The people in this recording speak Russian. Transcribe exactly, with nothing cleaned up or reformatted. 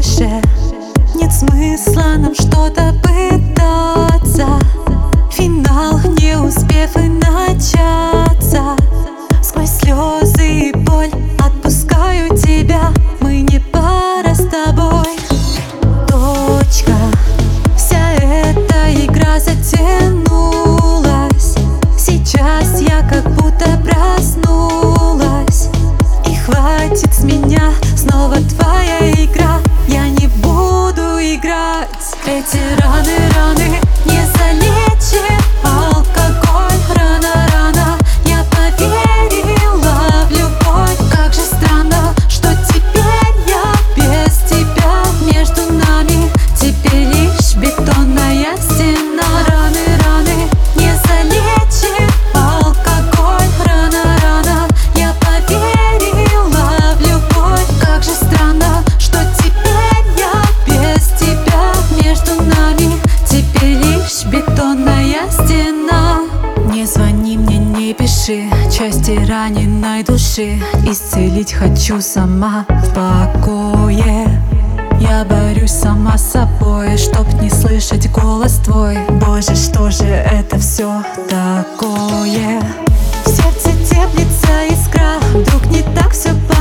больше. Нет смысла нам что-то пытаться. Финал, не успев и начаться. Сквозь слезы и боль отпускаю тебя. Мы не пара с тобой. Точка. Вся эта игра затянулась. Сейчас я как будто проснулась. И хватит с меня, снова твоя игра. Я не буду играть. Эти раны, раны не залечит алкоголь. Рано, рано я поверила в любовь. Как же странно, что теперь я без тебя. Между нами теперь лишь бетонная стена. Раны, раны не залечит алкоголь. Рано, рано я поверила в любовь. Как же странно, что теперь я без тебя. Между нами теперь лишь бетонная стена. Не звони мне, не пиши части раненой души. Исцелить хочу сама в покое. Я борюсь сама с собой, чтоб не слышать голос твой. Боже, что же это все такое? В сердце теплится искра, вдруг не так все понятно.